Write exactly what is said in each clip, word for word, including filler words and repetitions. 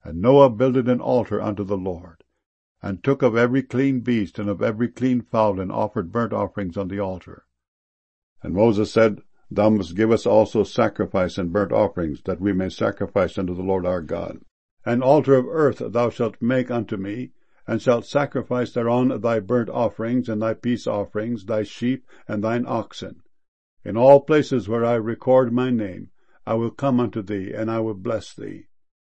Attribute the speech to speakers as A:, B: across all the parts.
A: And Noah builded an altar unto the Lord, and took of every clean beast and of every clean fowl, and offered burnt offerings on the altar. And Moses said, Thou must give us also sacrifice and burnt offerings, that we may sacrifice unto the Lord our God. An altar of earth thou shalt make unto me, and shalt sacrifice thereon thy burnt offerings and thy peace offerings, thy sheep and thine oxen. In all places where I record my name, I will come unto thee, and I will bless thee.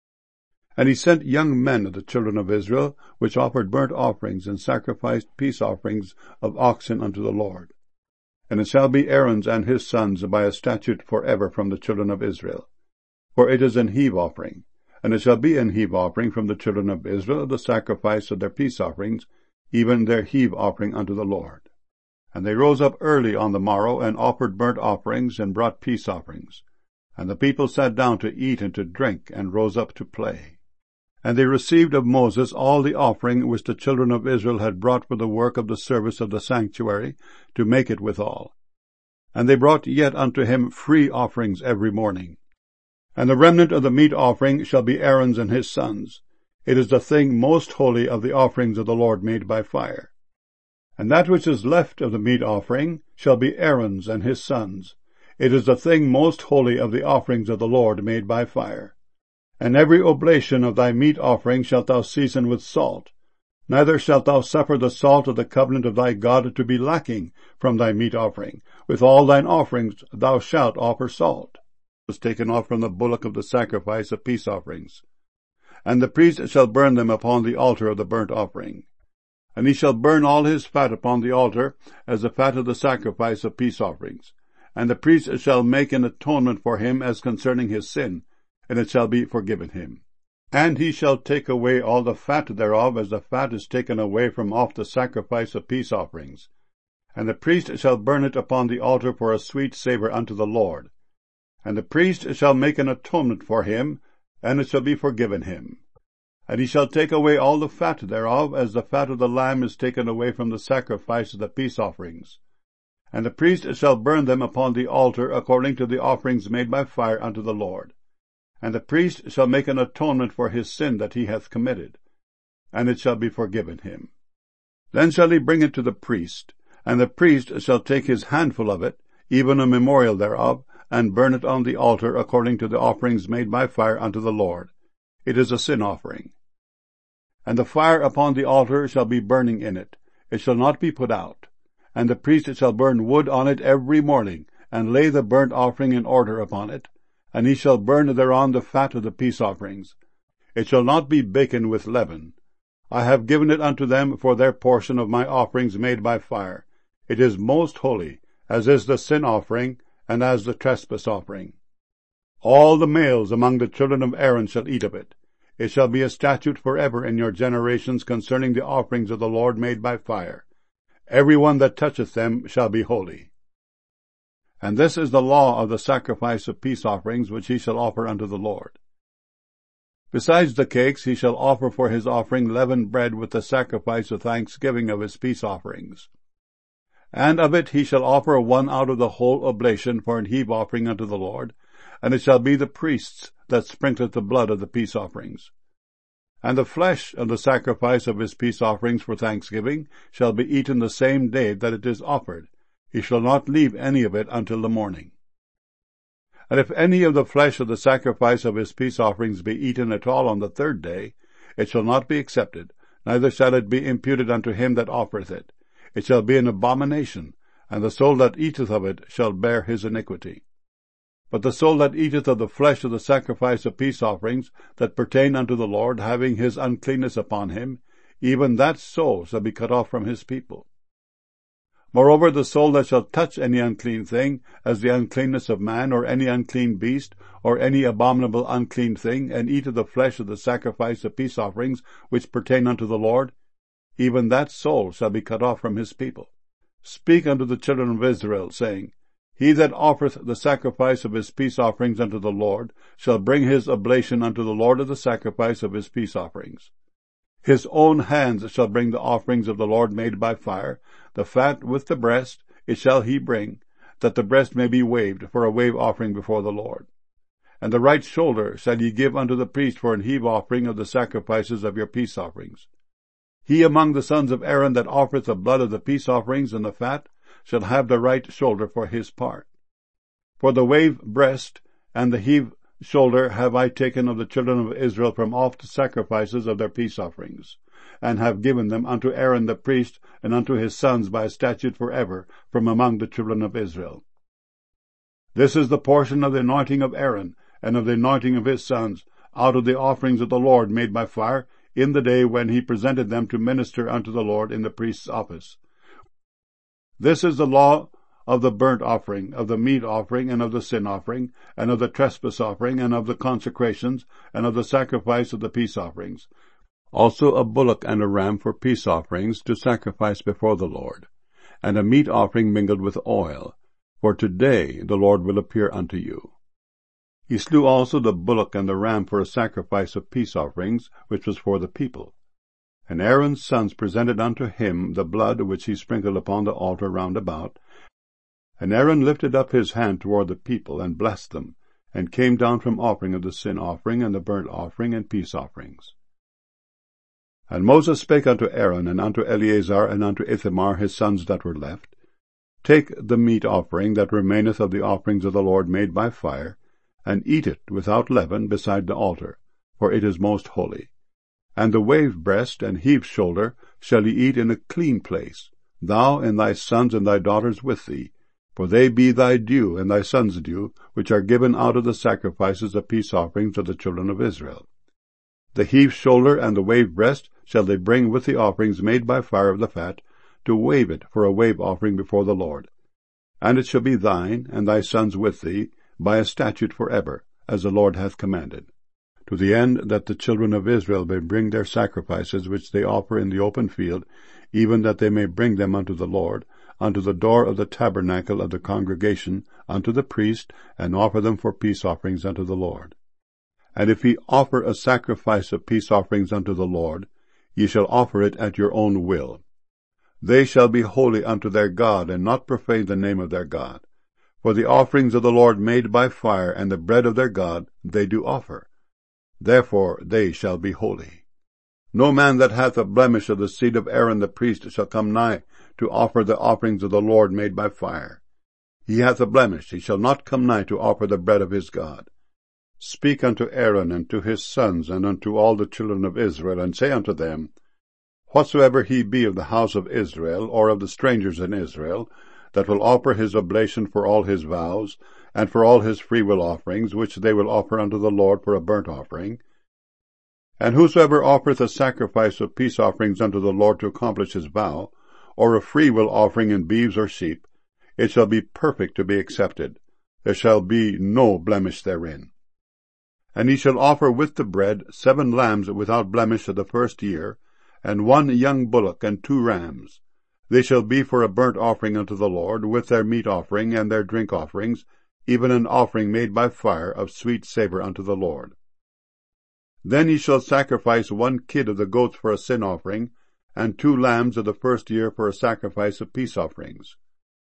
A: And he sent young men of the children of Israel, which offered burnt offerings and sacrificed peace offerings of oxen unto the Lord. And it shall be Aaron's and his sons by a statute for ever from the children of Israel. For it is an heave offering, and it shall be an heave offering from the children of Israel, the sacrifice of their peace offerings, even their heave offering unto the Lord. And they rose up early on the morrow, and offered burnt offerings, and brought peace offerings. And the people sat down to eat and to drink, and rose up to play. And they received of Moses all the offering which the children of Israel had brought for the work of the service of the sanctuary, to make it withal. And they brought yet unto him free offerings every morning. And the remnant of the meat offering shall be Aaron's and his sons. It is the thing most holy of the offerings of the Lord made by fire. And that which is left of the meat offering shall be Aaron's and his sons. It is the thing most holy of the offerings of the Lord made by fire. And every oblation of thy meat offering shalt thou season with salt. Neither shalt thou suffer the salt of the covenant of thy God to be lacking from thy meat offering. With all thine offerings thou shalt offer salt. It was taken off from the bullock of the sacrifice of peace offerings. And the priest shall burn them upon the altar of the burnt offering. And he shall burn all his fat upon the altar, as the fat of the sacrifice of peace offerings. And the priest shall make an atonement for him as concerning his sin, and it shall be forgiven him. And he shall take away all the fat thereof, as the fat is taken away from off the sacrifice of peace offerings. And the priest shall burn it upon the altar for a sweet savour unto the Lord. And the priest shall make an atonement for him, and it shall be forgiven him. And he shall take away all the fat thereof, as the fat of the lamb is taken away from the sacrifice of the peace offerings. And the priest shall burn them upon the altar according to the offerings made by fire unto the Lord. And the priest shall make an atonement for his sin that he hath committed, and it shall be forgiven him. Then shall he bring it to the priest, and the priest shall take his handful of it, even a memorial thereof, and burn it on the altar according to the offerings made by fire unto the Lord. It is a sin offering. And the fire upon the altar shall be burning in it. It shall not be put out. And the priest shall burn wood on it every morning, and lay the burnt offering in order upon it. And he shall burn thereon the fat of the peace offerings. It shall not be baken with leaven. I have given it unto them for their portion of my offerings made by fire. It is most holy, as is the sin offering, and as the trespass offering. All the males among the children of Aaron shall eat of it. It shall be a statute forever in your generations concerning the offerings of the Lord made by fire. Every one that toucheth them shall be holy. And this is the law of the sacrifice of peace offerings which he shall offer unto the Lord. Besides the cakes he shall offer for his offering leavened bread with the sacrifice of thanksgiving of his peace offerings. And of it he shall offer one out of the whole oblation for an heave offering unto the Lord, and it shall be the priest's that sprinkleth the blood of the peace offerings. And the flesh of the sacrifice of his peace offerings for thanksgiving shall be eaten the same day that it is offered. He shall not leave any of it until the morning. And if any of the flesh of the sacrifice of his peace offerings be eaten at all on the third day, it shall not be accepted, neither shall it be imputed unto him that offereth it. It shall be an abomination, and the soul that eateth of it shall bear his iniquity. But the soul that eateth of the flesh of the sacrifice of peace offerings that pertain unto the Lord, having his uncleanness upon him, even that soul shall be cut off from his people. Moreover, the soul that shall touch any unclean thing, as the uncleanness of man, or any unclean beast, or any abominable unclean thing, and eat of the flesh of the sacrifice of peace offerings which pertain unto the Lord, even that soul shall be cut off from his people. Speak unto the children of Israel, saying, He that offereth the sacrifice of his peace offerings unto the Lord shall bring his oblation unto the Lord of the sacrifice of his peace offerings. His own hands shall bring the offerings of the Lord made by fire, the fat with the breast, it shall he bring, that the breast may be waved for a wave offering before the Lord. And the right shoulder shall ye give unto the priest for an heave offering of the sacrifices of your peace offerings. He among the sons of Aaron that offereth the blood of the peace offerings and the fat shall have the right shoulder for his part. For the wave breast and the heave shoulder have I taken of the children of Israel from off the sacrifices of their peace offerings, and have given them unto Aaron the priest and unto his sons by a statute for ever from among the children of Israel. This is the portion of the anointing of Aaron, and of the anointing of his sons, out of the offerings of the Lord made by fire, in the day when he presented them to minister unto the Lord in the priest's office. This is the law of the burnt offering, of the meat offering, and of the sin offering, and of the trespass offering, and of the consecrations, and of the sacrifice of the peace offerings. Also a bullock and a ram for peace offerings to sacrifice before the Lord, and a meat offering mingled with oil. For today the Lord will appear unto you. He slew also the bullock and the ram for a sacrifice of peace offerings, which was for the people. And Aaron's sons presented unto him the blood which he sprinkled upon the altar round about. And Aaron lifted up his hand toward the people, and blessed them, and came down from offering of the sin offering, and the burnt offering, and peace offerings. And Moses spake unto Aaron, and unto Eleazar, and unto Ithamar his sons that were left, Take the meat offering that remaineth of the offerings of the Lord made by fire, and eat it without leaven beside the altar, for it is most holy. And the wave breast and heave shoulder shall ye eat in a clean place, thou and thy sons and thy daughters with thee, for they be thy due and thy sons' due, which are given out of the sacrifices of peace offerings of the children of Israel. The heave shoulder and the wave breast shall they bring with the offerings made by fire of the fat, to wave it for a wave offering before the Lord. And it shall be thine, and thy sons with thee, by a statute for ever, as the Lord hath commanded, to the end that the children of Israel may bring their sacrifices which they offer in the open field, even that they may bring them unto the Lord, unto the door of the tabernacle of the congregation, unto the priest, and offer them for peace offerings unto the Lord. And if ye offer a sacrifice of peace offerings unto the Lord, ye shall offer it at your own will. They shall be holy unto their God, and not profane the name of their God. For the offerings of the Lord made by fire, and the bread of their God, they do offer. Therefore they shall be holy. No man that hath a blemish of the seed of Aaron the priest shall come nigh to offer the offerings of the Lord made by fire. He hath a blemish, he shall not come nigh to offer the bread of his God. Speak unto Aaron and to his sons, and unto all the children of Israel, and say unto them, Whatsoever he be of the house of Israel, or of the strangers in Israel, that will offer his oblation for all his vows, and for all his freewill offerings, which they will offer unto the Lord for a burnt offering, and whosoever offereth a sacrifice of peace offerings unto the Lord to accomplish his vow, or a freewill offering in beeves or sheep, it shall be perfect to be accepted. There shall be no blemish therein. And he shall offer with the bread seven lambs without blemish of the first year, and one young bullock and two rams. They shall be for a burnt offering unto the Lord, with their meat offering and their drink offerings, even an offering made by fire of sweet savour unto the Lord. Then ye shall sacrifice one kid of the goats for a sin offering, and two lambs of the first year for a sacrifice of peace offerings.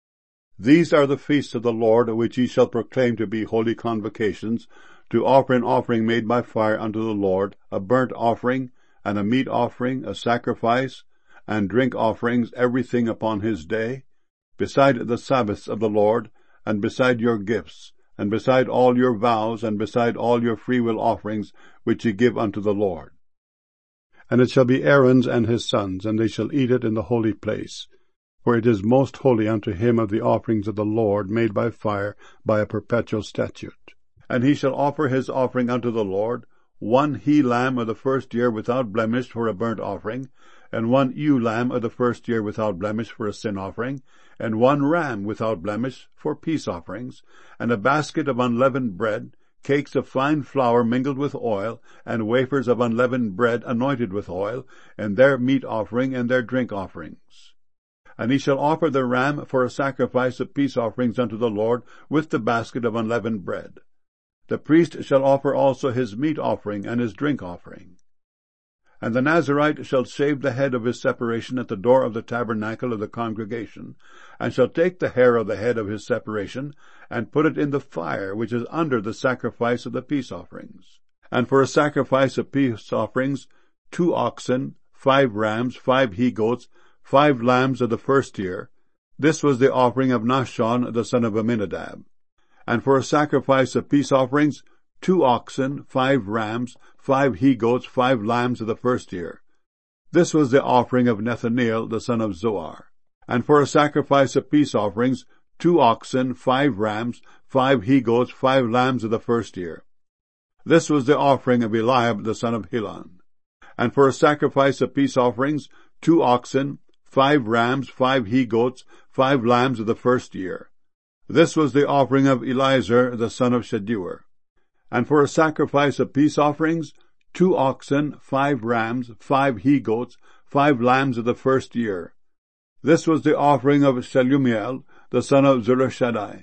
A: These are the feasts of the Lord, which ye shall proclaim to be holy convocations, to offer an offering made by fire unto the Lord, a burnt offering, and a meat offering, a sacrifice, and drink offerings, everything upon his day, beside the Sabbaths of the Lord, and beside your gifts, and beside all your vows, and beside all your freewill offerings, which ye give unto the Lord. And it shall be Aaron's and his sons, and they shall eat it in the holy place, for it is most holy unto him of the offerings of the Lord, made by fire, by a perpetual statute. And he shall offer his offering unto the Lord, one he-lamb of the first year without blemish for a burnt offering, and one ewe-lamb of the first year without blemish for a sin offering, and one ram without blemish for peace offerings, and a basket of unleavened bread, cakes of fine flour mingled with oil, and wafers of unleavened bread anointed with oil, and their meat offering and their drink offerings. And he shall offer the ram for a sacrifice of peace offerings unto the Lord, with the basket of unleavened bread. The priest shall offer also his meat offering and his drink offering. And the Nazarite shall shave the head of his separation at the door of the tabernacle of the congregation, and shall take the hair of the head of his separation, and put it in the fire which is under the sacrifice of the peace offerings. And for a sacrifice of peace offerings, two oxen, five rams, five he-goats, five lambs of the first year. This was the offering of Nahshon the son of Amminadab. And for a sacrifice of peace offerings, two oxen, five rams, five he-goats, five lambs of the first year. This was the offering of Nethaneel the son of Zoar. And for a sacrifice of peace offerings, two oxen, five rams, five he-goats, five lambs of the first year. This was the offering of Eliab the son of Helon. And for a sacrifice of peace offerings, two oxen, five rams, five he-goats, five lambs of the first year. This was the offering of Eliezer the son of Shedeur. And for a sacrifice of peace offerings, two oxen, five rams, five he-goats, five lambs of the first year. This was the offering of Shelumiel the son of Zurishaddai.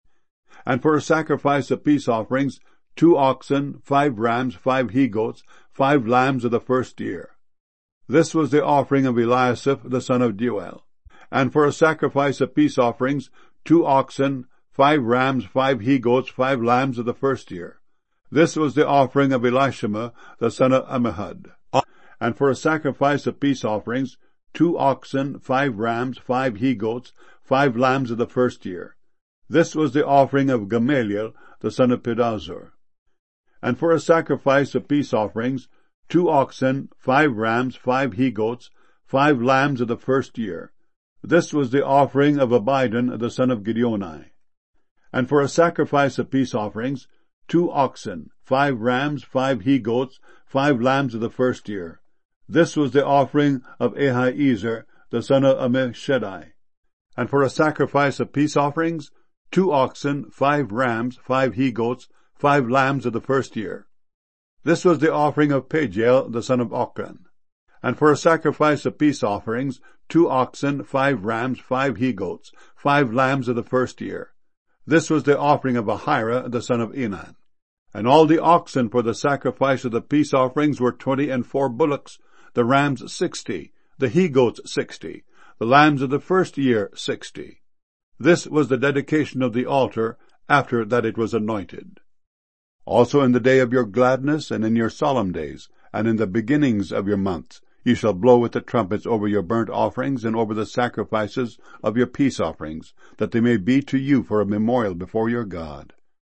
A: And for a sacrifice of peace offerings, two oxen, five rams, five he-goats, five lambs of the first year. This was the offering of Eliasaph the son of Deuel. And for a sacrifice of peace offerings, two oxen, five rams, five he-goats, five lambs of the first year. This was the offering of Elishama the son of Ammihud. And for a sacrifice of peace offerings, two oxen, five rams, five he-goats, five lambs of the first year. This was the offering of Gamaliel the son of Pedahzur. And for a sacrifice of peace offerings, two oxen, five rams, five he-goats, five lambs of the first year. This was the offering of Abidan the son of Gideoni. And for a sacrifice of peace offerings, two oxen, five rams, five he-goats, five lambs of the first year. This was the offering of Ahiezer the son of Ammishaddai. And for a sacrifice of peace offerings, two oxen, five rams, five he-goats, five lambs of the first year. This was the offering of Pagiel the son of Ochran. And for a sacrifice of peace offerings, two oxen, five rams, five he-goats, five lambs of the first year. This was the offering of Ahira the son of Enan. And all the oxen for the sacrifice of the peace offerings were twenty and four bullocks, the rams sixty, the he-goats sixty, the lambs of the first year sixty. This was the dedication of the altar after that it was anointed. Also in the day of your gladness, and in your solemn days, and in the beginnings of your months, ye shall blow with the trumpets over your burnt offerings, and over the sacrifices of your peace offerings, that they may be to you for a memorial before your God.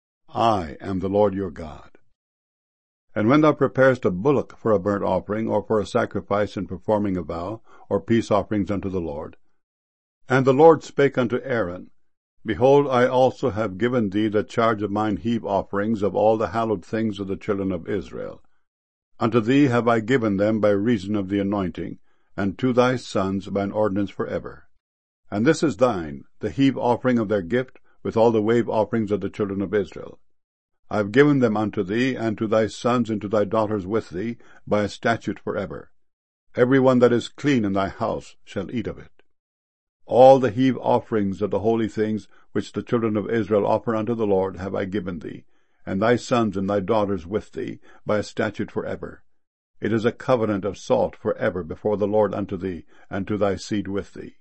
A: I am the Lord your God. And when thou preparest a bullock for a burnt offering, or for a sacrifice in performing a vow, or peace offerings unto the Lord. And the Lord spake unto Aaron, Behold, I also have given thee the charge of mine heave offerings of all the hallowed things of the children of Israel. Unto thee have I given them by reason of the anointing, and to thy sons by an ordinance for ever. And this is thine, the heave offering of their gift, with all the wave offerings of the children of Israel. I have given them unto thee, and to thy sons and to thy daughters with thee, by a statute for ever. Every one that is clean in thy house shall eat of it. All the heave offerings of the holy things which the children of Israel offer unto the Lord have I given thee, and thy sons and thy daughters with thee, by a statute for ever. It is a covenant of salt for ever before the Lord unto thee, and to thy seed with thee.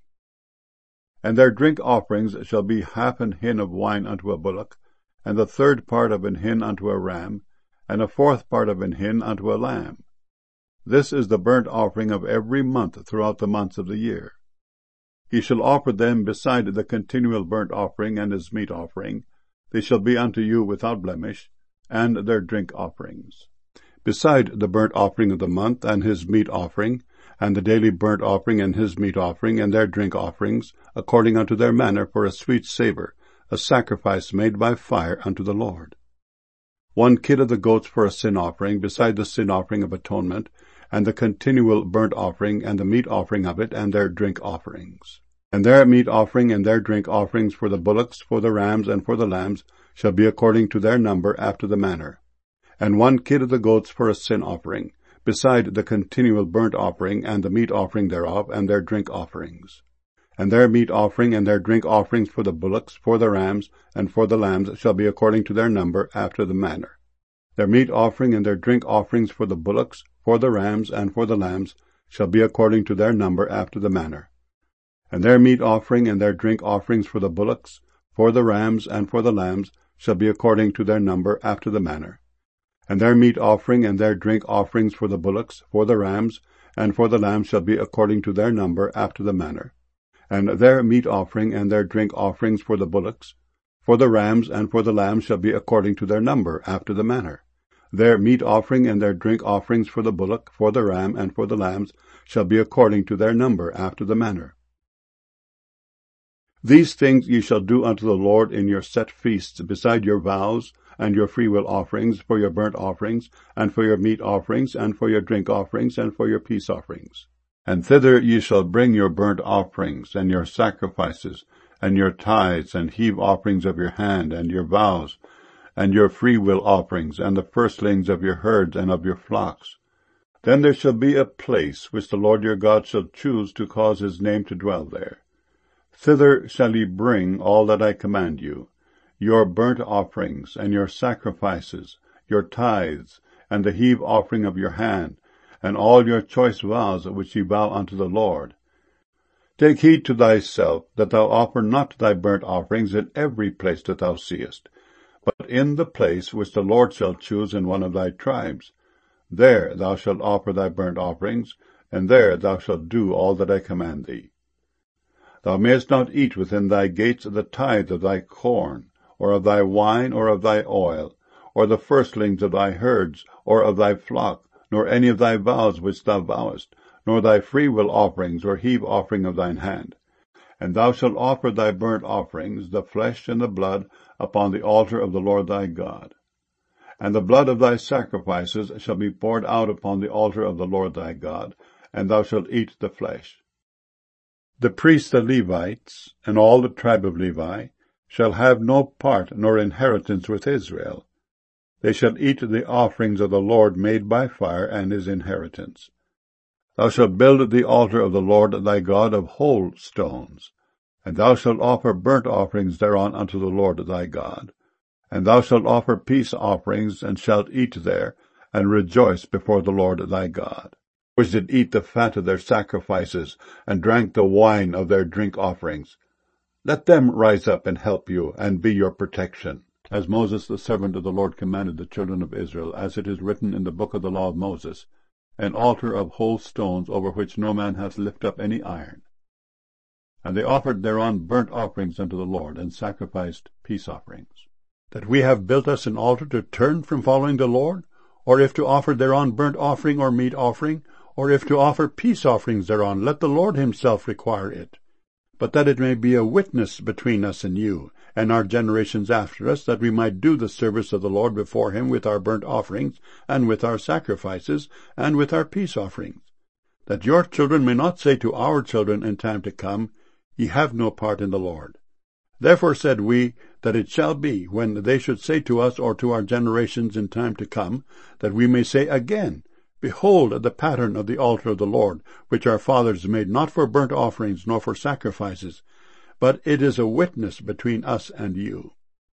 A: And their drink offerings shall be half an hin of wine unto a bullock, and the third part of an hin unto a ram, and a fourth part of an hin unto a lamb. This is the burnt offering of every month throughout the months of the year. He shall offer them beside the continual burnt offering and his meat offering. They shall be unto you without blemish, and their drink offerings. Beside the burnt offering of the month and his meat offering, and the daily burnt offering and his meat offering, and their drink offerings, according unto their manner, for a sweet savour, a sacrifice made by fire unto the Lord. One kid of the goats for a sin offering, beside the sin offering of atonement, and the continual burnt offering, and the meat offering of it, and their drink offerings. And their meat offering and their drink offerings for the bullocks, for the rams, and for the lambs, shall be according to their number after the manner. And one kid of the goats for a sin offering, beside the continual burnt offering, and the meat offering thereof, and their drink offerings. And their meat offering and their drink offerings for the bullocks, for the rams, and for the lambs shall be according to their number after the manner. Their meat offering and their drink offerings for the bullocks, for the rams and for the lambs, shall be according to their number after the manner. And their meat offering and their drink offerings for the bullocks, for the rams and for the lambs, shall be according to their number after the manner. And their meat offering and their drink offerings for the bullocks, for the rams, and for the lambs shall be according to their number after the manner. And their meat offering and their drink offerings for the bullocks, for the rams, and for the lambs shall be according to their number after the manner. Their meat offering and their drink offerings for the bullock, for the ram, and for the lambs shall be according to their number after the manner. These things ye shall do unto the Lord in your set feasts, beside your vows, and your freewill offerings, for your burnt offerings, and for your meat offerings, and for your drink offerings, and for your peace offerings. And thither ye shall bring your burnt offerings, and your sacrifices, and your tithes, and heave offerings of your hand, and your vows, and your freewill offerings, and the firstlings of your herds and of your flocks. Then there shall be a place which the Lord your God shall choose to cause his name to dwell there. Thither shall ye bring all that I command you, your burnt offerings, and your sacrifices, your tithes, and the heave offering of your hand, and all your choice vows which ye vow unto the Lord. Take heed to thyself, that thou offer not thy burnt offerings in every place that thou seest, but in the place which the Lord shall choose in one of thy tribes. There thou shalt offer thy burnt offerings, and there thou shalt do all that I command thee. Thou mayest not eat within thy gates the tithe of thy corn, or of thy wine, or of thy oil, or the firstlings of thy herds, or of thy flock, nor any of thy vows which thou vowest, nor thy freewill offerings, or heave offering of thine hand. And thou shalt offer thy burnt offerings, the flesh and the blood, upon the altar of the Lord thy God. And the blood of thy sacrifices shall be poured out upon the altar of the Lord thy God, and thou shalt eat the flesh. The priests the Levites, and all the tribe of Levi, shall have no part nor inheritance with Israel. They shall eat the offerings of the Lord made by fire and his inheritance. Thou shalt build the altar of the Lord thy God of whole stones, and thou shalt offer burnt offerings thereon unto the Lord thy God. And thou shalt offer peace offerings, and shalt eat there, and rejoice before the Lord thy God, which did eat the fat of their sacrifices, and drank the wine of their drink offerings. Let them rise up and help you, and be your protection, as Moses the servant of the Lord commanded the children of Israel, as it is written in the book of the law of Moses, an altar of whole stones, over which no man hath lifted up any iron. And they offered thereon burnt offerings unto the Lord, and sacrificed peace offerings. That we have built us an altar to turn from following the Lord, or if to offer thereon burnt offering or meat offering, or if to offer peace offerings thereon, let the Lord himself require it. But that it may be a witness between us and you, and our generations after us, that we might do the service of the Lord before him with our burnt offerings, and with our sacrifices, and with our peace offerings. That your children may not say to our children in time to come, Ye have no part in the Lord. Therefore said we, that it shall be, when they should say to us or to our generations in time to come, that we may say again, Behold the pattern of the altar of the Lord, which our fathers made not for burnt offerings nor for sacrifices, but it is a witness between us and you.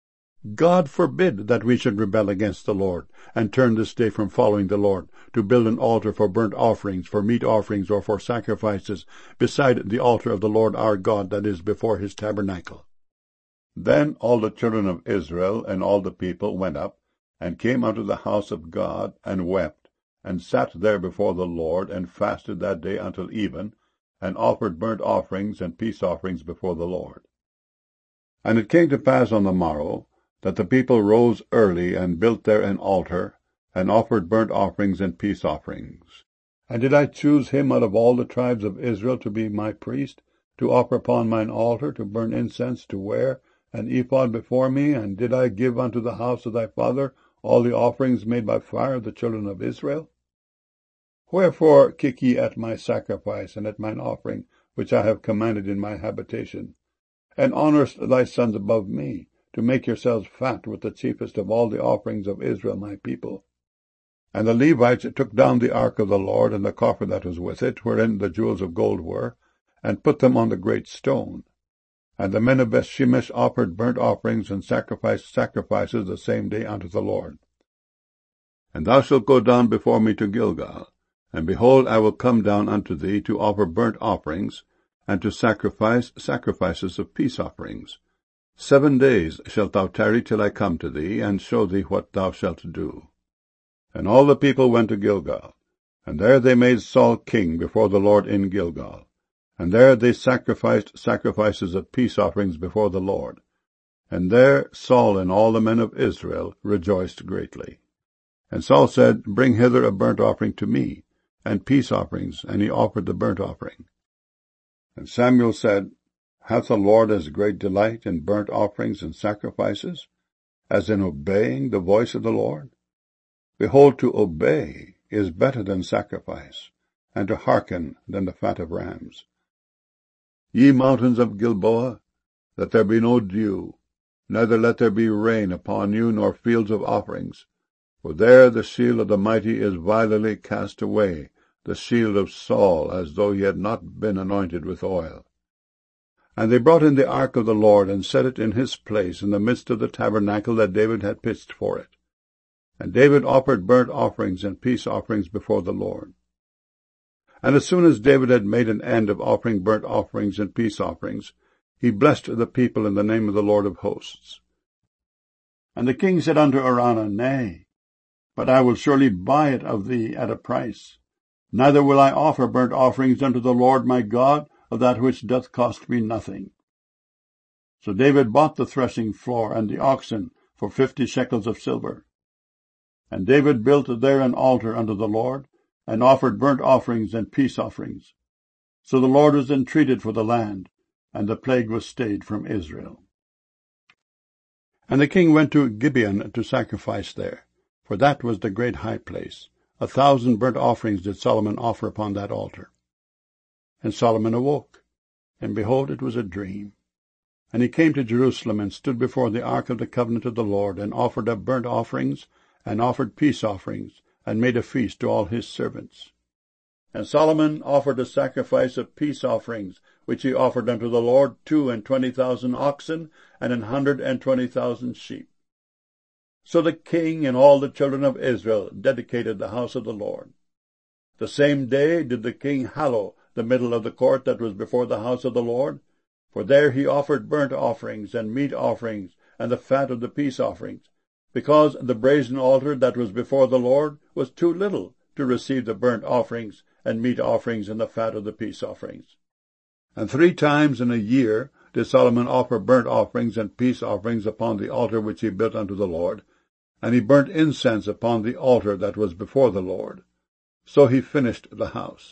A: God forbid that we should rebel against the Lord, and turn this day from following the Lord, to build an altar for burnt offerings, for meat offerings, or for sacrifices, beside the altar of the Lord our God that is before his tabernacle. Then all the children of Israel and all the people went up, and came unto the house of God, and wept, and sat there before the Lord, and fasted that day until even, and offered burnt offerings and peace offerings before the Lord. And it came to pass on the morrow, that the people rose early, and built there an altar, and offered burnt offerings and peace offerings. And did I choose him out of all the tribes of Israel to be my priest, to offer upon mine altar, to burn incense, to wear an ephod before me, and did I give unto the house of thy father all the offerings made by fire of the children of Israel? Wherefore kick ye at my sacrifice, and at mine offering, which I have commanded in my habitation? And honourest thy sons above me, to make yourselves fat with the chiefest of all the offerings of Israel my people. And the Levites took down the ark of the Lord, and the coffer that was with it, wherein the jewels of gold were, and put them on the great stone. And the men of Bethshemesh offered burnt offerings and sacrificed sacrifices the same day unto the Lord. And thou shalt go down before me to Gilgal, And behold, I will come down unto thee to offer burnt offerings, and to sacrifice sacrifices of peace offerings. Seven days shalt thou tarry till I come to thee, and show thee what thou shalt do. And all the people went to Gilgal, and there they made Saul king before the Lord in Gilgal. And there they sacrificed sacrifices of peace offerings before the Lord. And there Saul and all the men of Israel rejoiced greatly. And Saul said, Bring hither a burnt offering to me, and peace offerings, and he offered the burnt offering. And Samuel said, Hath the Lord as great delight in burnt offerings and sacrifices, as in obeying the voice of the Lord? Behold, to obey is better than sacrifice, and to hearken than the fat of rams. Ye mountains of Gilboa, let there be no dew, neither let there be rain upon you, nor fields of offerings. For there the shield of the mighty is vilely cast away, the shield of Saul, as though he had not been anointed with oil. And they brought in the ark of the Lord, and set it in his place in the midst of the tabernacle that David had pitched for it. And David offered burnt offerings and peace offerings before the Lord. And as soon as David had made an end of offering burnt offerings and peace offerings, he blessed the people in the name of the Lord of hosts. And the king said unto Araunah, Nay, but I will surely buy it of thee at a price. Neither will I offer burnt offerings unto the Lord my God of that which doth cost me nothing. So David bought the threshing floor and the oxen for fifty shekels of silver. And David built there an altar unto the Lord, and offered burnt offerings and peace offerings. So the Lord was entreated for the land, and the plague was stayed from Israel. And the king went to Gibeon to sacrifice there, for that was the great high place. A thousand burnt offerings did Solomon offer upon that altar. And Solomon awoke, and behold, it was a dream. And he came to Jerusalem, and stood before the ark of the covenant of the Lord, and offered up burnt offerings, and offered peace offerings, and made a feast to all his servants. And Solomon offered a sacrifice of peace offerings, which he offered unto the Lord, two and twenty thousand oxen, and an hundred and twenty thousand sheep. So the king and all the children of Israel dedicated the house of the Lord. The same day did the king hallow the middle of the court that was before the house of the Lord, for there he offered burnt offerings and meat offerings, and the fat of the peace offerings, because the brazen altar that was before the Lord was too little to receive the burnt offerings and meat offerings and the fat of the peace offerings. And three times in a year did Solomon offer burnt offerings and peace offerings upon the altar which he built unto the Lord, and he burnt incense upon the altar that was before the Lord. So he finished the house.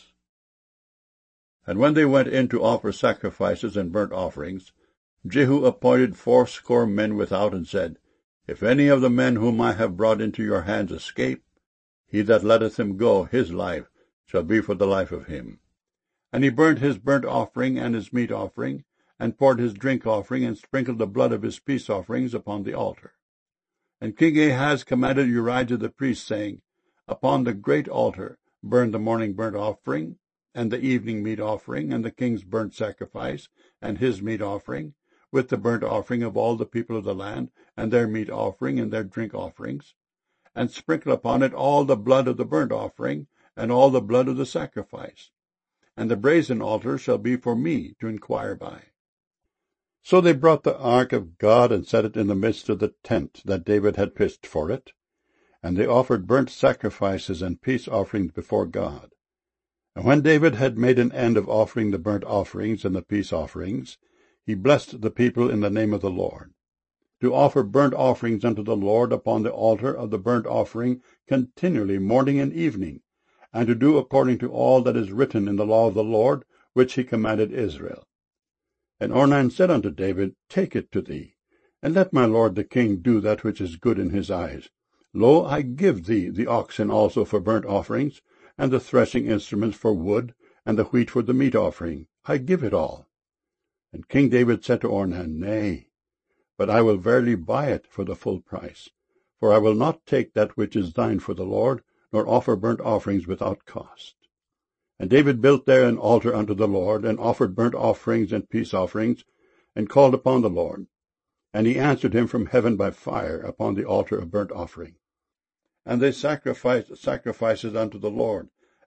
A: And when they went in to offer sacrifices and burnt offerings, Jehu appointed fourscore men without, and said, If any of the men whom I have brought into your hands escape, he that letteth him go, his life shall be for the life of him. And he burnt his burnt offering and his meat offering, and poured his drink offering, and sprinkled the blood of his peace offerings upon the altar. And King Ahaz commanded Urijah the priest, saying, Upon the great altar burn the morning burnt offering, and the evening meat offering, and the king's burnt sacrifice, and his meat offering, with the burnt offering of all the people of the land, and their meat offering, and their drink offerings, and sprinkle upon it all the blood of the burnt offering, and all the blood of the sacrifice. And the brazen altar shall be for me to inquire by. So they brought the ark of God, and set it in the midst of the tent that David had pitched for it. And they offered burnt sacrifices and peace offerings before God. And when David had made an end of offering the burnt offerings and the peace offerings, he blessed the people in the name of the Lord, to offer burnt offerings unto the Lord upon the altar of the burnt offering continually morning and evening, and to do according to all that is written in the law of the Lord, which he commanded Israel. And Ornan said unto David, Take it to thee, and let my lord the king do that which is good in his eyes. Lo, I give thee the oxen also for burnt offerings, and the threshing instruments for wood, and the wheat for the meat offering. I give it all. And King David said to Ornan, Nay, but I will verily buy it for the full price. For I will not take that which is thine for the Lord, nor offer burnt offerings without cost. And David built there an altar unto the Lord, and offered burnt offerings and peace offerings, and called upon the Lord. And he answered him from heaven by fire upon the altar of burnt offering. And they sacrificed sacrifices unto the Lord,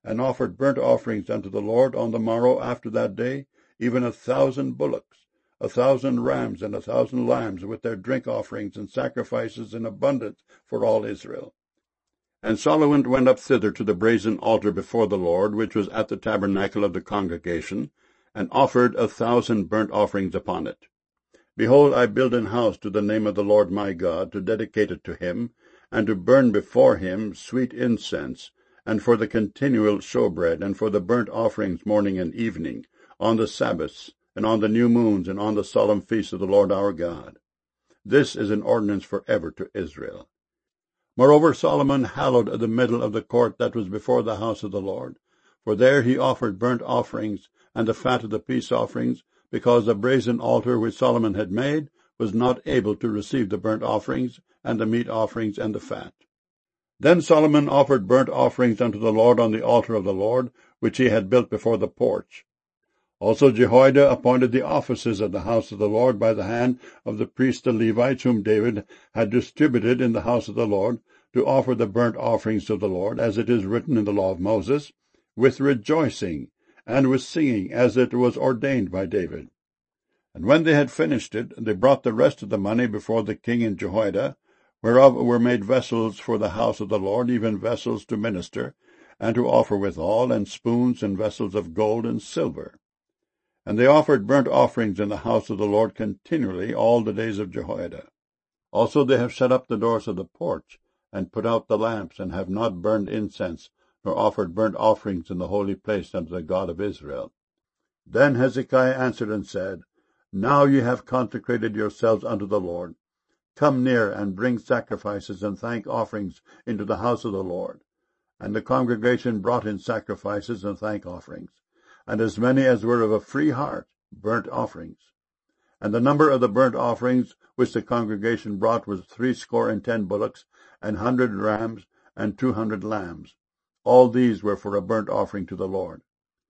A: and offered burnt offerings unto the Lord on the morrow after that day, even a thousand bullocks, a thousand rams, and a thousand lambs, with their drink offerings and sacrifices in abundance for all Israel. And Solomon went up thither to the brazen altar before the Lord, which was at the tabernacle of the congregation, and offered a thousand burnt offerings upon it. Behold, I build an house to the name of the Lord my God, to dedicate it to him, and to burn before him sweet incense, and for the continual showbread, and for the burnt offerings morning and evening, on the Sabbaths, and on the new moons, and on the solemn feasts of the Lord our God. This is an ordinance for ever to Israel. Moreover, Solomon hallowed the middle of the court that was before the house of the Lord, for there he offered burnt offerings, and the fat of the peace offerings, because the brazen altar which Solomon had made was not able to receive the burnt offerings, and the meat offerings, and the fat. Then Solomon offered burnt offerings unto the Lord on the altar of the Lord, which he had built before the porch. Also Jehoiada appointed the offices of the house of the Lord by the hand of the priests the Levites, whom David had distributed in the house of the Lord, to offer the burnt offerings to the Lord, as it is written in the law of Moses, with rejoicing, and with singing, as it was ordained by David. And when they had finished it, they brought the rest of the money before the king and Jehoiada, whereof were made vessels for the house of the Lord, even vessels to minister, and to offer withal, and spoons, and vessels of gold and silver. And they offered burnt offerings in the house of the Lord continually all the days of Jehoiada. Also they have shut up the doors of the porch, and put out the lamps, and have not burned incense, nor offered burnt offerings in the holy place unto the God of Israel. Then Hezekiah answered and said, Now ye have consecrated yourselves unto the Lord. Come near, and bring sacrifices and thank offerings into the house of the Lord. And the congregation brought in sacrifices and thank offerings, and as many as were of a free heart, burnt offerings. And the number of the burnt offerings which the congregation brought was threescore and ten bullocks, and hundred rams, and two hundred lambs. All these were for a burnt offering to the Lord.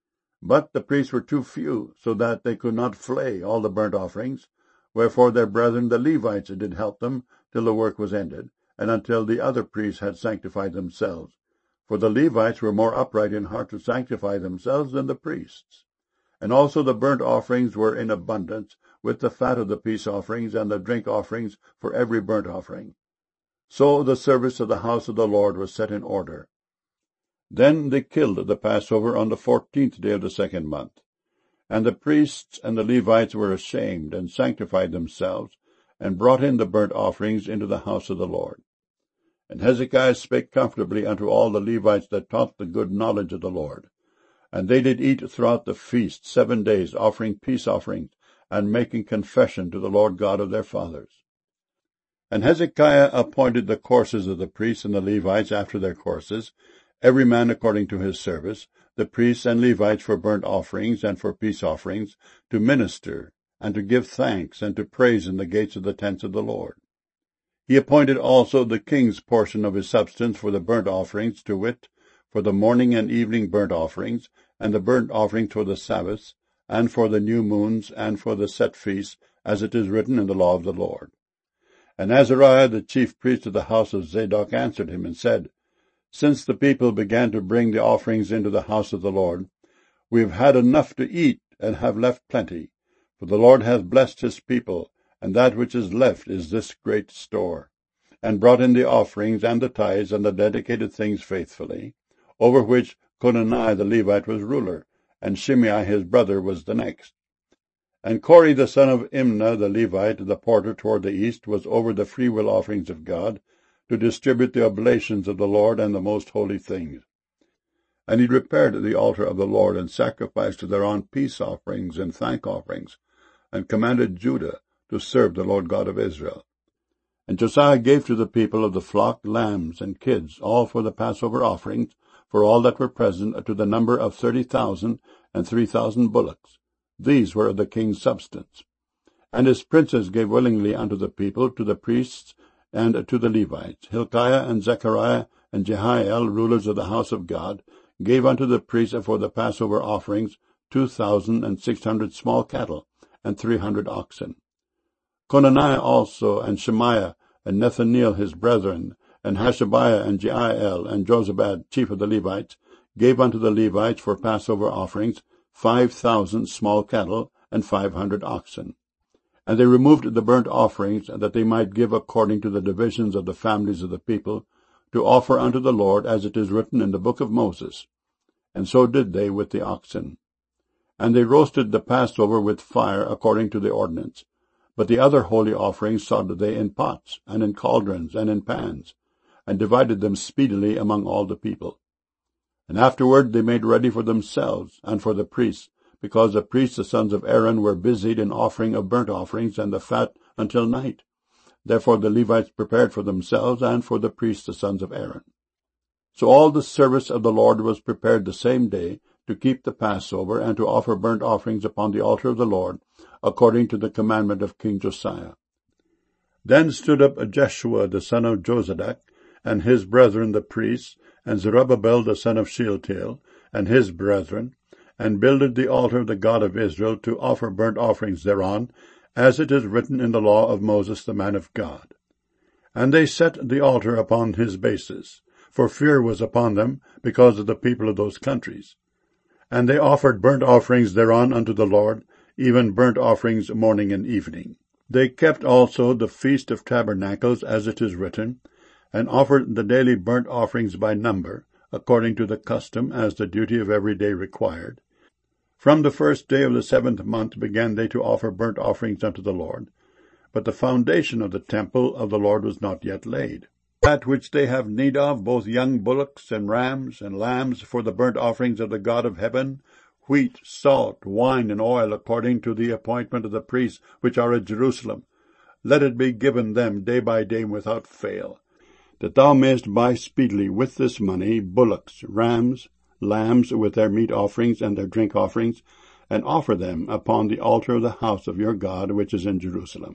A: But the priests were too few, so that they could not flay all the burnt offerings, wherefore their brethren the Levites did help them till the work was ended, and until the other priests had sanctified themselves. For the Levites were more upright in heart to sanctify themselves than the priests. And also the burnt offerings were in abundance, with the fat of the peace offerings, and the drink offerings for every burnt offering. So the service of the house of the Lord was set in order. Then they killed the Passover on the fourteenth day of the second month. And the priests and the Levites were ashamed, and sanctified themselves, and brought in the burnt offerings into the house of the Lord. And Hezekiah spake comfortably unto all the Levites that taught the good knowledge of the Lord. And they did eat throughout the feast seven days, offering peace offerings, and making confession to the Lord God of their fathers. And Hezekiah appointed the courses of the priests and the Levites after their courses, every man according to his service, the priests and Levites for burnt offerings and for peace offerings, to minister, and to give thanks, and to praise in the gates of the tents of the Lord. He appointed also the king's portion of his substance for the burnt offerings, to wit, for the morning and evening burnt offerings, and the burnt offerings for the Sabbaths, and for the new moons, and for the set feasts, as it is written in the law of the Lord. And Azariah the chief priest of the house of Zadok answered him, and said, Since the people began to bring the offerings into the house of the Lord, we have had enough to eat, and have left plenty. For the Lord hath blessed his people, and that which is left is this great store, and brought in the offerings, and the tithes, and the dedicated things faithfully, over which Conani the Levite was ruler, and Shimei his brother was the next. And Kori the son of Imnah the Levite, the porter toward the east, was over the freewill offerings of God, to distribute the oblations of the Lord and the most holy things. And he repaired the altar of the Lord, and sacrificed thereon peace offerings and thank offerings, and commanded Judah to serve the Lord God of Israel. And Josiah gave to the people of the flock lambs and kids, all for the Passover offerings, for all that were present, to the number of thirty thousand, and three thousand bullocks. These were of the king's substance. And his princes gave willingly unto the people, to the priests, and to the Levites. Hilkiah and Zechariah and Jehiel, rulers of the house of God, gave unto the priests for the Passover offerings two thousand and six hundred small cattle, and three hundred oxen. Conani also, and Shemaiah, and Nethaneel his brethren, and Hashabiah, and Jeiel, and Jozabad, chief of the Levites, gave unto the Levites for Passover offerings five thousand small cattle and five hundred oxen. And they removed the burnt offerings, that they might give according to the divisions of the families of the people, to offer unto the Lord, as it is written in the book of Moses. And so did they with the oxen. And they roasted the Passover with fire according to the ordinance. But the other holy offerings sought they in pots, and in cauldrons, and in pans, and divided them speedily among all the people. And afterward they made ready for themselves, and for the priests, because the priests the sons of Aaron were busied in offering of burnt offerings and the fat until night. Therefore the Levites prepared for themselves, and for the priests the sons of Aaron. So all the service of the Lord was prepared the same day, to keep the Passover, and to offer burnt offerings upon the altar of the Lord, according to the commandment of King Josiah. Then stood up Jeshua the son of Jozadak, and his brethren the priests, and Zerubbabel the son of Shealtiel, and his brethren, and builded the altar of the God of Israel, to offer burnt offerings thereon, as it is written in the law of Moses the man of God. And they set the altar upon his bases, for fear was upon them, because of the people of those countries. And they offered burnt offerings thereon unto the Lord, even burnt offerings morning and evening. They kept also the feast of tabernacles, as it is written, and offered the daily burnt offerings by number, according to the custom, as the duty of every day required. From the first day of the seventh month began they to offer burnt offerings unto the Lord. But the foundation of the temple of the Lord was not yet laid. That which they have need of, both young bullocks and rams and lambs, for the burnt offerings of the God of heaven, wheat, salt, wine, and oil, according to the appointment of the priests which are at Jerusalem, let it be given them day by day without fail, that thou mayest buy speedily with this money bullocks, rams, lambs, with their meat offerings and their drink offerings, and offer them upon the altar of the house of your God, which is in Jerusalem.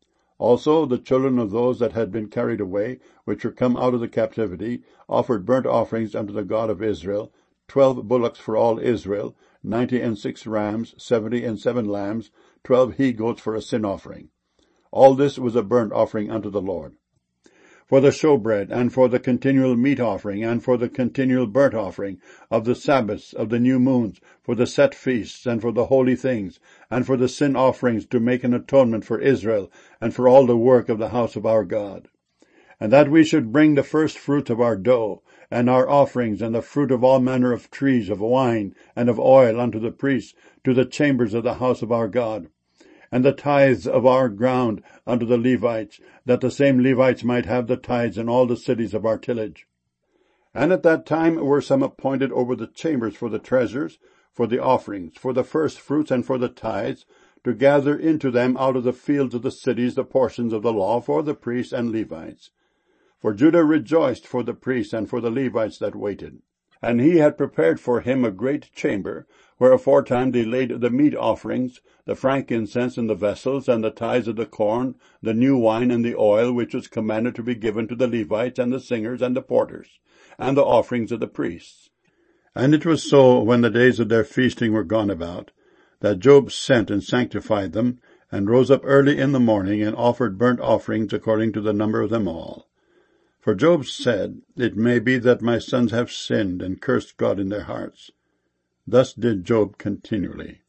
A: Also the children of those that had been carried away, which were come out of the captivity, offered burnt offerings unto the God of Israel, twelve bullocks for all Israel, ninety and six rams, seventy and seven lambs, twelve he-goats for a sin offering. All this was a burnt offering unto the Lord. For the showbread, and for the continual meat offering, and for the continual burnt offering, of the Sabbaths, of the new moons, for the set feasts, and for the holy things, and for the sin offerings, to make an atonement for Israel, and for all the work of the house of our God. And that we should bring the first fruits of our dough, and our offerings, and the fruit of all manner of trees, of wine, and of oil unto the priests, to the chambers of the house of our God. And the tithes of our ground unto the Levites, that the same Levites might have the tithes in all the cities of our tillage. And at that time were some appointed over the chambers for the treasures, for the offerings, for the first fruits, and for the tithes, to gather into them out of the fields of the cities the portions of the law for the priests and Levites. For Judah rejoiced for the priests and for the Levites that waited. And he had prepared for him a great chamber, where aforetime they laid the meat offerings, the frankincense in the vessels, and the tithes of the corn, the new wine, and the oil, which was commanded to be given to the Levites, and the singers, and the porters, and the offerings of the priests. And it was so, when the days of their feasting were gone about, that Job sent and sanctified them, and rose up early in the morning, and offered burnt offerings according to the number of them all. For Job said, It may be that my sons have sinned, and cursed God in their hearts. Thus did Job continually.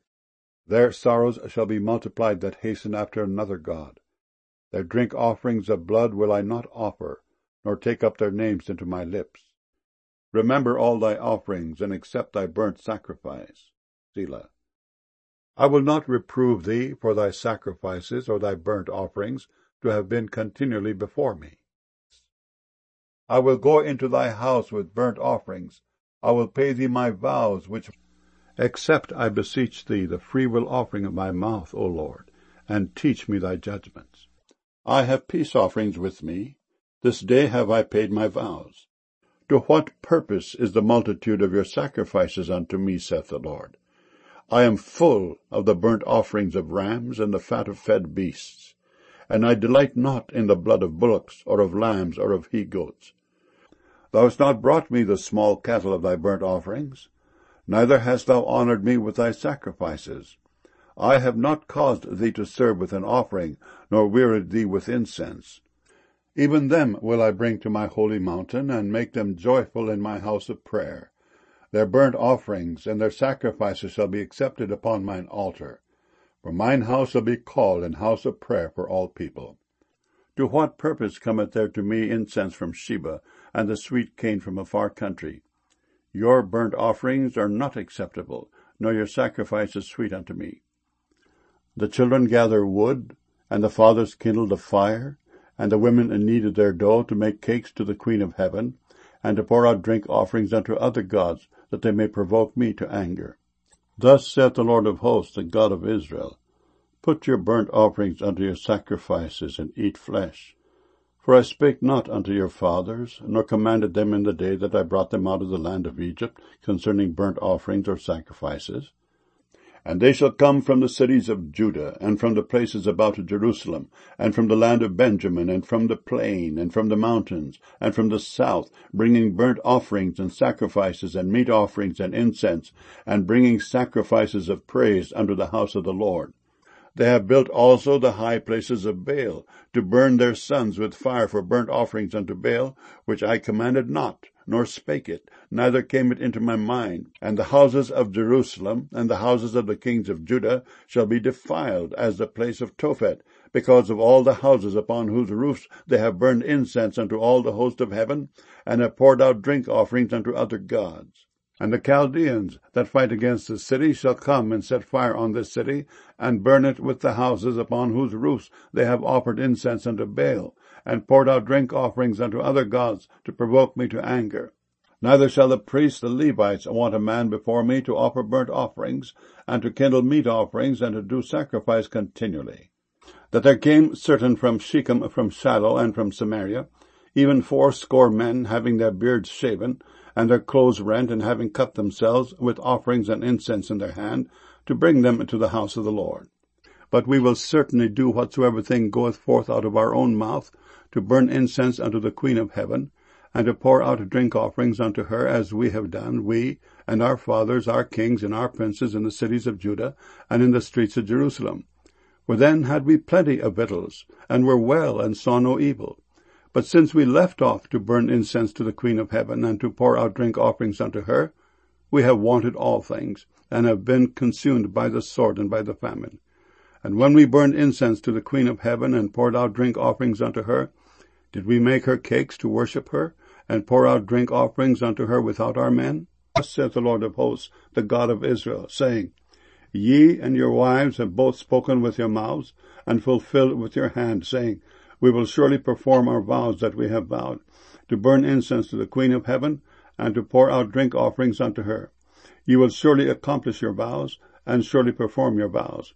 A: Their sorrows shall be multiplied that hasten after another god. Their drink offerings of blood will I not offer, nor take up their names into my lips. Remember all thy offerings, and accept thy burnt sacrifice. Selah. I will not reprove thee for thy sacrifices or thy burnt offerings to have been continually before me. I will go into thy house with burnt offerings. I will pay thee my vows, which accept, I beseech thee, the freewill offering of my mouth, O Lord, and teach me thy judgments. I have peace offerings with me. This day have I paid my vows. To what purpose is the multitude of your sacrifices unto me, saith the Lord? I am full of the burnt offerings of rams and the fat of fed beasts, and I delight not in the blood of bullocks, or of lambs, or of he-goats. Thou hast not brought me the small cattle of thy burnt offerings, neither hast thou honoured me with thy sacrifices. I have not caused thee to serve with an offering, nor wearied thee with incense. Even them will I bring to my holy mountain, and make them joyful in my house of prayer. Their burnt offerings and their sacrifices shall be accepted upon mine altar. For mine house shall be called an house of prayer for all people. To what purpose cometh there to me incense from Sheba, and the sweet cane from a far country? Your burnt offerings are not acceptable, nor your sacrifices sweet unto me. The children gather wood, and the fathers kindle the fire, and the women kneaded their dough to make cakes to the Queen of Heaven, and to pour out drink offerings unto other gods, that they may provoke me to anger. Thus saith the Lord of hosts, the God of Israel, Put your burnt offerings unto your sacrifices, and eat flesh. For I spake not unto your fathers, nor commanded them in the day that I brought them out of the land of Egypt, concerning burnt offerings or sacrifices. And they shall come from the cities of Judah, and from the places about Jerusalem, and from the land of Benjamin, and from the plain, and from the mountains, and from the south, bringing burnt offerings and sacrifices, and meat offerings and incense, and bringing sacrifices of praise unto the house of the Lord. They have built also the high places of Baal, to burn their sons with fire for burnt offerings unto Baal, which I commanded not, nor spake it, neither came it into my mind. And the houses of Jerusalem, and the houses of the kings of Judah, shall be defiled as the place of Tophet, because of all the houses upon whose roofs they have burned incense unto all the host of heaven, and have poured out drink offerings unto other gods. And the Chaldeans that fight against the city shall come and set fire on this city, and burn it with the houses upon whose roofs they have offered incense unto Baal, and poured out drink offerings unto other gods, to provoke me to anger. Neither shall the priests, the Levites, want a man before me to offer burnt offerings, and to kindle meat offerings, and to do sacrifice continually. That there came certain from Shechem, from Shiloh, and from Samaria, even fourscore men, having their beards shaven, and their clothes rent, and having cut themselves, with offerings and incense in their hand, to bring them into the house of the Lord. But we will certainly do whatsoever thing goeth forth out of our own mouth, to burn incense unto the Queen of Heaven, and to pour out drink offerings unto her, as we have done, we, and our fathers, our kings, and our princes, in the cities of Judah, and in the streets of Jerusalem. For then had we plenty of victuals, and were well, and saw no evil. But since we left off to burn incense to the Queen of Heaven, and to pour out drink offerings unto her, we have wanted all things, and have been consumed by the sword and by the famine. And when we burned incense to the Queen of Heaven, and poured out drink offerings unto her, did we make her cakes to worship her, and pour out drink offerings unto her without our men? Thus saith the Lord of hosts, the God of Israel, saying, Ye and your wives have both spoken with your mouths, and fulfilled with your hand, saying, We will surely perform our vows that we have vowed, to burn incense to the Queen of Heaven, and to pour out drink offerings unto her. You will surely accomplish your vows, and surely perform your vows.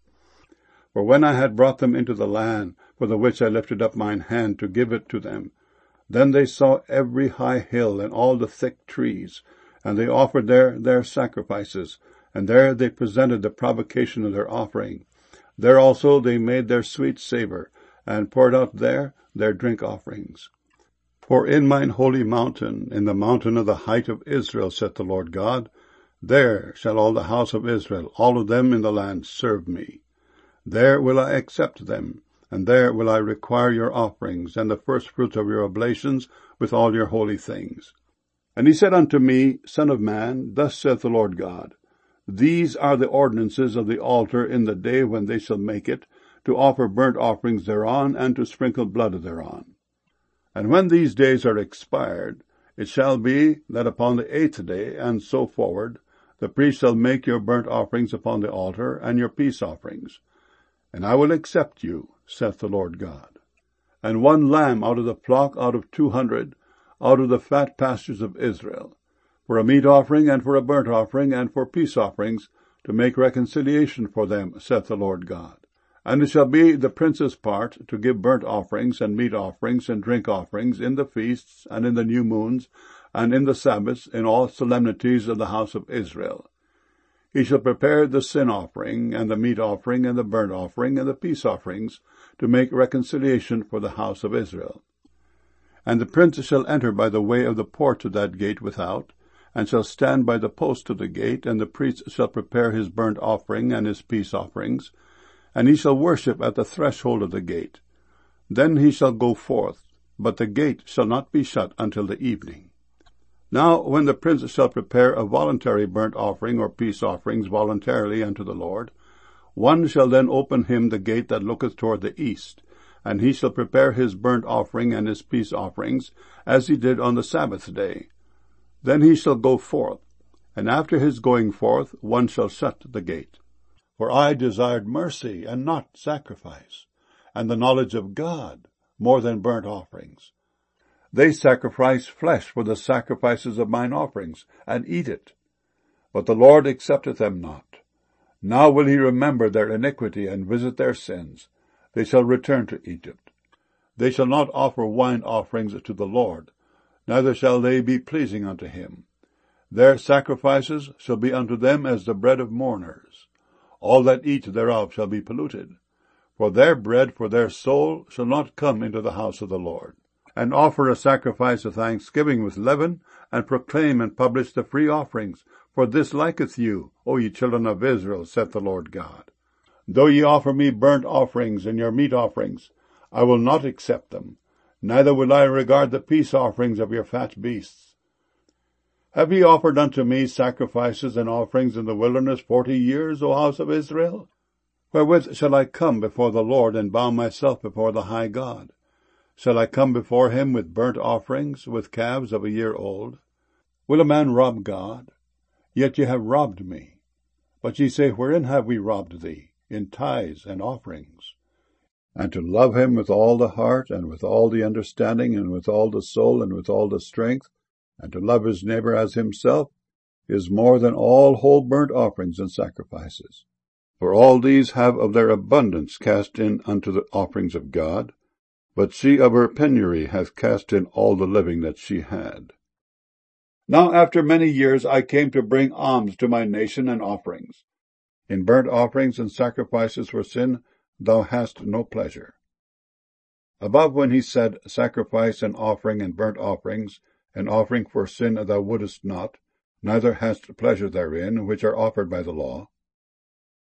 A: For when I had brought them into the land, for the which I lifted up mine hand to give it to them, then they saw every high hill and all the thick trees, and they offered there their sacrifices, and there they presented the provocation of their offering. There also they made their sweet savour, and poured out there their drink offerings. For in mine holy mountain, in the mountain of the height of Israel, saith the Lord God, there shall all the house of Israel, all of them in the land, serve me. There will I accept them, and there will I require your offerings, and the firstfruits of your oblations, with all your holy things. And he said unto me, Son of man, thus saith the Lord God, These are the ordinances of the altar in the day when they shall make it, to offer burnt offerings thereon, and to sprinkle blood thereon. And when these days are expired, it shall be that upon the eighth day, and so forward, the priest shall make your burnt offerings upon the altar, and your peace offerings. And I will accept you, saith the Lord God. And one lamb out of the flock, out of two hundred, out of the fat pastures of Israel, for a meat offering, and for a burnt offering, and for peace offerings, to make reconciliation for them, saith the Lord God. And it shall be the prince's part to give burnt offerings, and meat offerings, and drink offerings, in the feasts, and in the new moons, and in the Sabbaths, in all solemnities of the house of Israel. He shall prepare the sin offering, and the meat offering, and the burnt offering, and the peace offerings, to make reconciliation for the house of Israel. And the prince shall enter by the way of the porch of that gate without, and shall stand by the post of the gate, and the priest shall prepare his burnt offering and his peace offerings, and he shall worship at the threshold of the gate. Then he shall go forth, but the gate shall not be shut until the evening. Now when the prince shall prepare a voluntary burnt offering or peace offerings voluntarily unto the Lord, one shall then open him the gate that looketh toward the east, and he shall prepare his burnt offering and his peace offerings, as he did on the Sabbath day. Then he shall go forth, and after his going forth one shall shut the gate. For I desired mercy and not sacrifice, and the knowledge of God more than burnt offerings. They sacrifice flesh for the sacrifices of mine offerings, and eat it. But the Lord accepteth them not. Now will he remember their iniquity, and visit their sins. They shall return to Egypt. They shall not offer wine offerings to the Lord, neither shall they be pleasing unto him. Their sacrifices shall be unto them as the bread of mourners. All that eat thereof shall be polluted. For their bread for their soul shall not come into the house of the Lord. And offer a sacrifice of thanksgiving with leaven, and proclaim and publish the free offerings. For this liketh you, O ye children of Israel, saith the Lord God. Though ye offer me burnt offerings and your meat offerings, I will not accept them, neither will I regard the peace offerings of your fat beasts. Have ye offered unto me sacrifices and offerings in the wilderness forty years, O house of Israel? Wherewith shall I come before the Lord, and bow myself before the high God? Shall I come before him with burnt offerings, with calves of a year old? Will a man rob God? Yet ye have robbed me. But ye say, wherein have we robbed thee? In tithes and offerings. And to love him with all the heart, and with all the understanding, and with all the soul, and with all the strength, and to love his neighbor as himself, is more than all whole burnt offerings and sacrifices. For all these have of their abundance cast in unto the offerings of God, but she of her penury hath cast in all the living that she had. Now after many years I came to bring alms to my nation and offerings. In burnt offerings and sacrifices for sin thou hast no pleasure. Above when he said, sacrifice and offering and burnt offerings, and offering for sin thou wouldest not, neither hast pleasure therein, which are offered by the law.